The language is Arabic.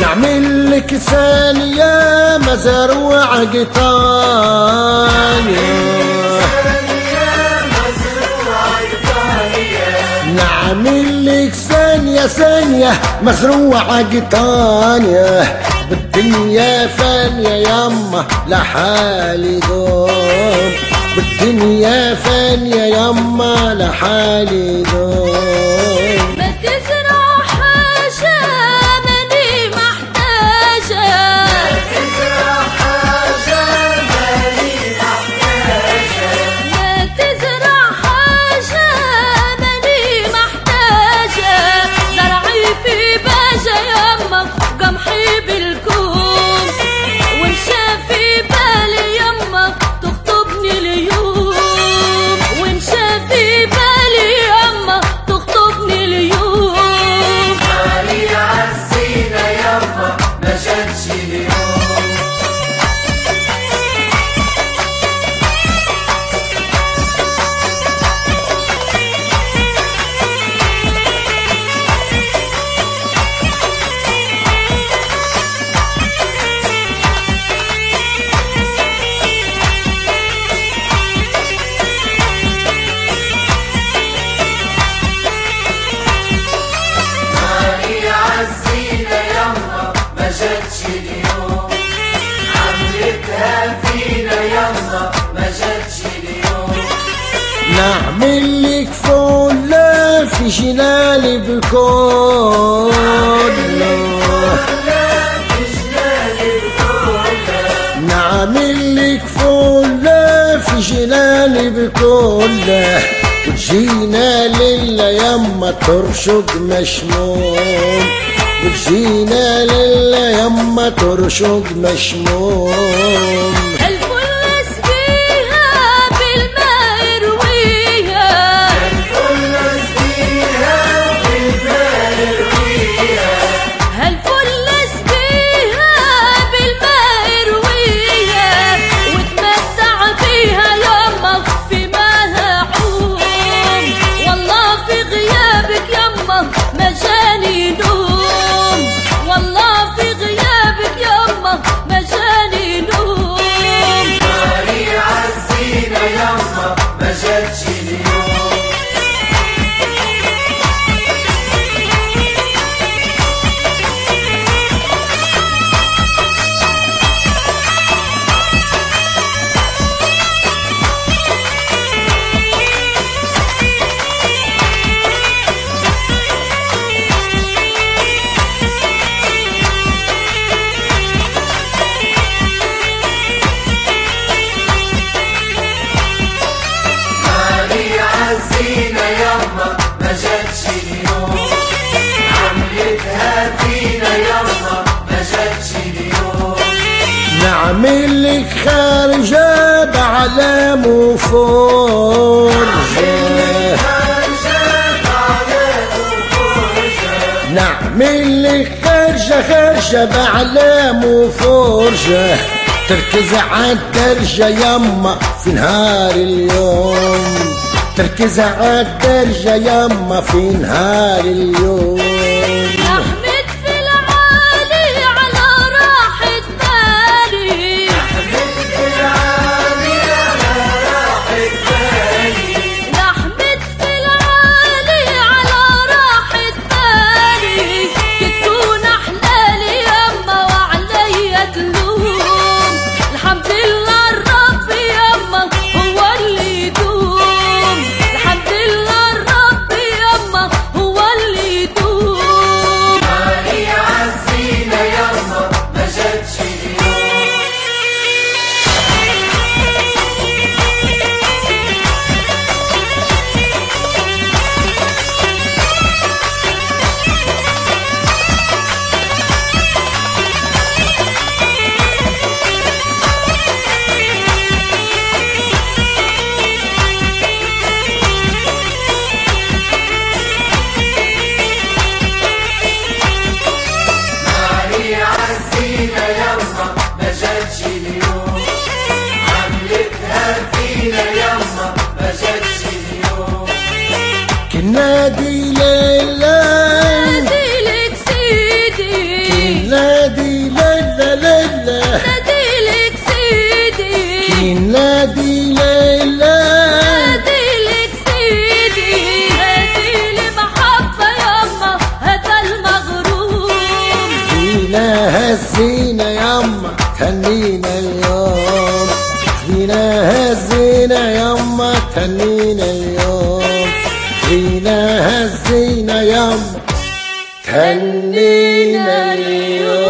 نعمل لك ثانية مزروع قطانية، نعمل لك ثانية مزروعة قطانية، بالدنيا فانية يما لحالي دوم، بالدنيا فانية يما لحالي دوم. ما تزرع حاجة ماني محتاجة، ما تزرع حاجة ماني محتاجة، ما تزرع حاجة ماني محتاجة، زرعي في باجة يما قمحي بالكوم، وانشاف في بالي يما تخطبني اليوم، وانشاف في بالي يما تخطبني اليوم. علي عالزينة يما ما جاتش اليوم. نعمل لك فولة في جنالي بكله، نعمل لك فولة في جنالي بكله، وتجينا ليلة يما ترشق مشموم، وتجينا ليلة يما ترشق مشموم. نعمل لك خارجة بعلام وفرجة، نعمل لك خارجة بعلام وفرجة، تركز عالدرجة يما في نهار اليوم، تركز عالدرجة يما في نهار اليوم. هو اللي يدوم. هزينا يما تهنينا اليوم، فينا هزينا يما تهنينا اليوم، فينا هزينا يما تهنينا اليوم.